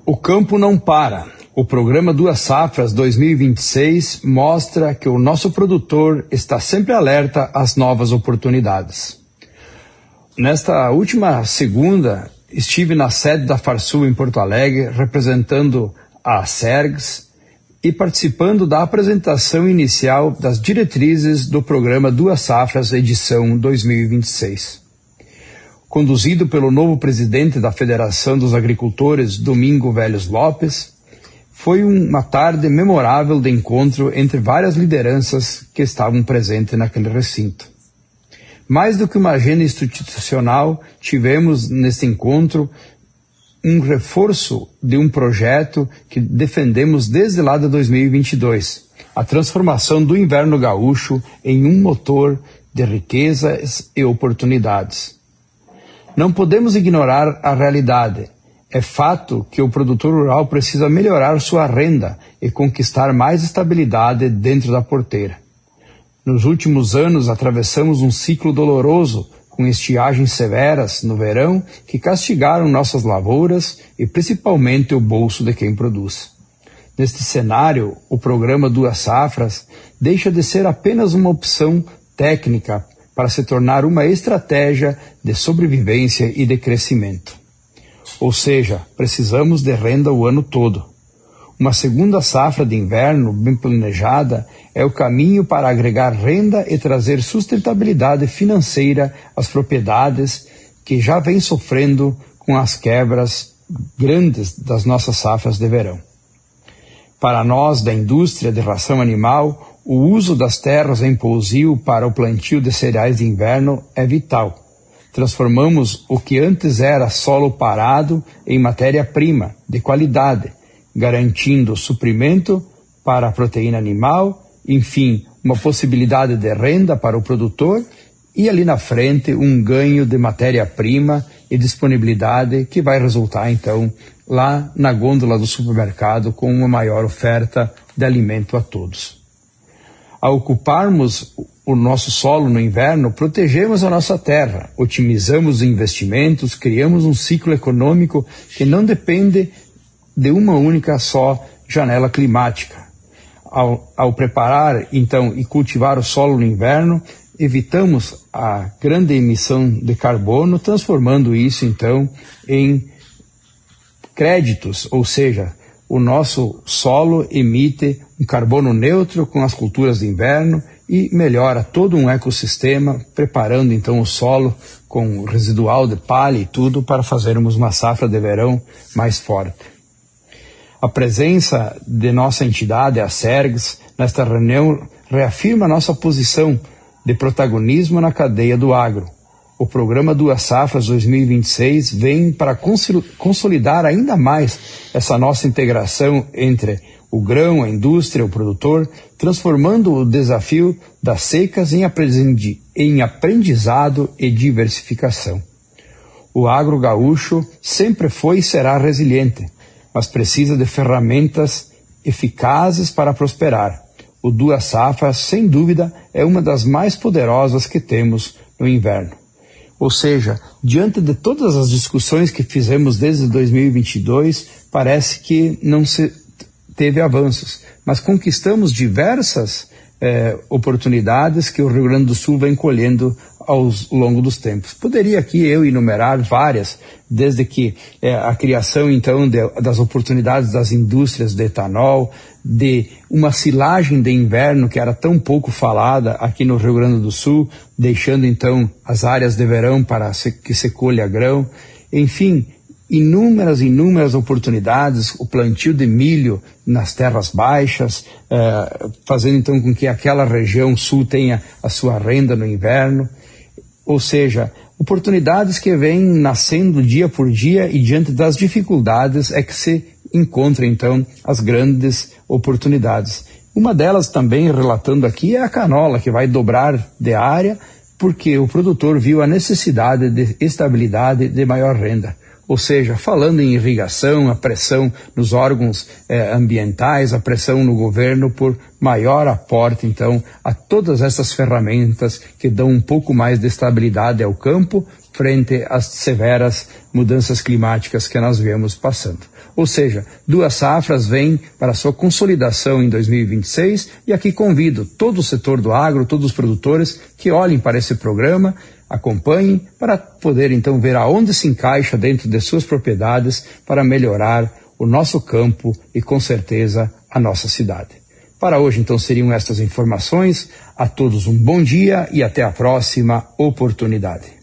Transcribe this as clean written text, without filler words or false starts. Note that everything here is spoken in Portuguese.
O campo não para. O programa Duas Safras 2026 mostra que o nosso produtor está sempre alerta às novas oportunidades. Nesta última segunda, estive na sede da Farsul em Porto Alegre, representando a Sergs e participando da apresentação inicial das diretrizes do programa Duas Safras edição 2026. Conduzido pelo novo presidente da Federação dos Agricultores, Domingo Velhos Lopes, foi uma tarde memorável de encontro entre várias lideranças que estavam presentes naquele recinto. Mais do que uma agenda institucional, tivemos neste encontro um reforço de um projeto que defendemos desde lá de 2022, a transformação do inverno gaúcho em um motor de riquezas e oportunidades. Não podemos ignorar a realidade. É fato que o produtor rural precisa melhorar sua renda e conquistar mais estabilidade dentro da porteira. Nos últimos anos, atravessamos um ciclo doloroso, com estiagens severas no verão que castigaram nossas lavouras e principalmente o bolso de quem produz. Neste cenário, o programa Duas Safras deixa de ser apenas uma opção técnica para se tornar uma estratégia de sobrevivência e de crescimento. Ou seja, precisamos de renda o ano todo. Uma segunda safra de inverno bem planejada é o caminho para agregar renda e trazer sustentabilidade financeira às propriedades que já vêm sofrendo com as quebras grandes das nossas safras de verão. Para nós da indústria de ração animal, o uso das terras em pousio para o plantio de cereais de inverno é vital. Transformamos o que antes era solo parado em matéria-prima de qualidade, garantindo suprimento para a proteína animal, enfim, uma possibilidade de renda para o produtor e ali na frente um ganho de matéria-prima e disponibilidade que vai resultar então lá na gôndola do supermercado com uma maior oferta de alimento a todos. Ao ocuparmos o nosso solo no inverno, protegemos a nossa terra, otimizamos os investimentos, criamos um ciclo econômico que não depende de uma única só janela climática. Ao preparar, então, e cultivar o solo no inverno, evitamos a grande emissão de carbono, transformando isso, então, em créditos, ou seja, o nosso solo emite um carbono neutro com as culturas de inverno e melhora todo um ecossistema, preparando então o solo com residual de palha e tudo para fazermos uma safra de verão mais forte. A presença de nossa entidade, a Sergs, nesta reunião reafirma nossa posição de protagonismo na cadeia do agro. O programa Duas Safras 2026 vem para consolidar ainda mais essa nossa integração entre o grão, a indústria, o produtor, transformando o desafio das secas em aprendizado e diversificação. O agro gaúcho sempre foi e será resiliente, mas precisa de ferramentas eficazes para prosperar. O Duas Safras, sem dúvida, é uma das mais poderosas que temos no inverno. Ou seja, diante de todas as discussões que fizemos desde 2022, parece que não se teve avanços, mas conquistamos diversas oportunidades que o Rio Grande do Sul vem colhendo ao longo dos tempos. Poderia aqui eu enumerar várias, desde que a criação então das oportunidades das indústrias de etanol, de uma silagem de inverno que era tão pouco falada aqui no Rio Grande do Sul, deixando então as áreas de verão para que se colha grão, enfim, inúmeras oportunidades, o plantio de milho nas terras baixas, fazendo então com que aquela região sul tenha a sua renda no inverno, ou seja, oportunidades que vêm nascendo dia por dia e diante das dificuldades é que se encontram então as grandes oportunidades. Uma delas também, relatando aqui, é a canola, que vai dobrar de área porque o produtor viu a necessidade de estabilidade, de maior renda. Ou seja, falando em irrigação, a pressão nos órgãos ambientais, a pressão no governo por maior aporte, então, a todas essas ferramentas que dão um pouco mais de estabilidade ao campo, frente às severas mudanças climáticas que nós viemos passando. Ou seja, Duas Safras vem para sua consolidação em 2026 e aqui convido todo o setor do agro, todos os produtores que olhem para esse programa, acompanhem para poder então ver aonde se encaixa dentro de suas propriedades para melhorar o nosso campo e com certeza a nossa cidade. Para hoje então seriam estas informações. A todos um bom dia e até a próxima oportunidade.